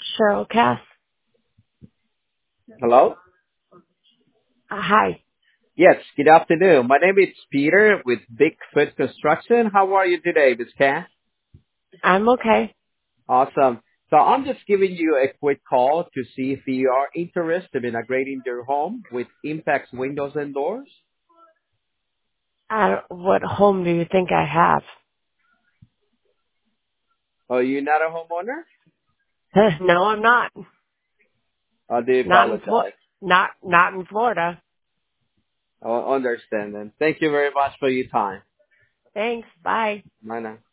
Cheryl Cass. Hello? Hi. Yes, good afternoon. My name is Peter with Bigfoot Construction. How are you today, Ms. Cass? I'm okay. Awesome. So I'm just giving you a quick call to see if you are interested in upgrading your home with Impact windows and doors. What home do you think I have? Are you not a homeowner? No, I'm not. I do Not in apologize. not in Florida. I understand then. Thank you very much for your time. Thanks. Bye. Bye now.